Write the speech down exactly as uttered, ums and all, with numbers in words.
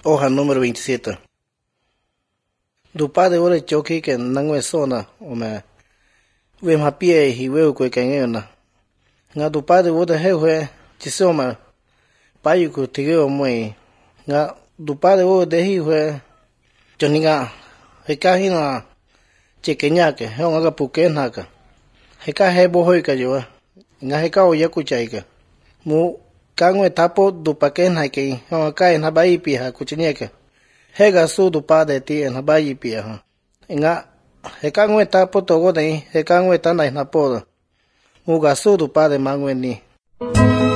Hoja número veintisiete. Dupa de ore choki que nangwe sona, ome. Wem hapie hi weu kwe kengena. Nga dupa de ore hewe, chisoma. Payuku tigeo mwe. Nga dupa de ore dehi we. Joninga. Heka hina. Chekenyake, heonga ka pukenhaka. Heka hebo hoika joa. Nga heka oyaku chaika. Mu. Kangwe tapo dupa kenhake, heonga ka enhabai piha kuchinyeke. Hega su dupa de ti enhabai piha. Nga. Heka ngwe tapo togo de, heka ngwe tanda enhapoda. Muga su dupa de mangwe ni.